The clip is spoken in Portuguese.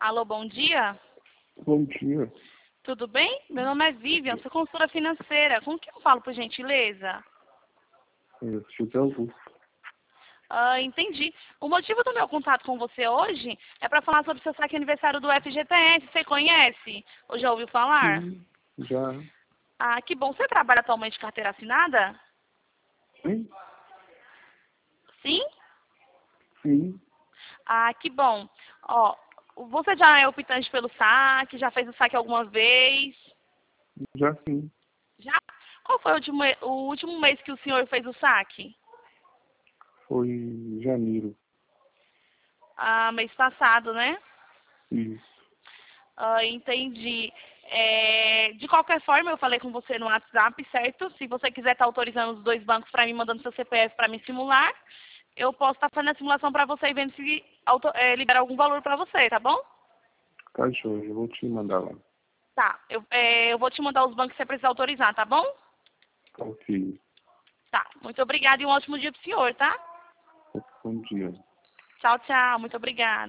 Alô, bom dia. Bom dia. Tudo bem? Meu nome é Vivian, sou consultora financeira. Com quem eu falo, por gentileza? José Augusto. Entendi. O motivo do meu contato com você hoje é para falar sobre o seu saque aniversário do FGTS. Você conhece? Ou já ouviu falar? Sim, já. Ah, que bom. Você trabalha atualmente de carteira assinada? Sim? Sim? Sim, Ah, que bom. Ó, você já é optante pelo saque? Já fez o saque alguma vez? já sim. Já? Qual foi o último mês que o senhor fez o saque? Foi em janeiro. Ah, mês passado, né? Isso. Entendi. De qualquer forma, eu falei com você no WhatsApp, certo? Se você quiser estar autorizando os dois bancos para mim, mandando seu CPF para me simular, eu posso estar fazendo a simulação para você e vendo se libera algum valor para você, tá bom? Tá, Jorge, eu vou te mandar lá. Tá. Eu vou te mandar os bancos que você precisa autorizar, tá bom? Tá, ok. Tá. Muito obrigada e um ótimo dia pro senhor, tá? Bom dia. Tchau, tchau. Muito obrigada.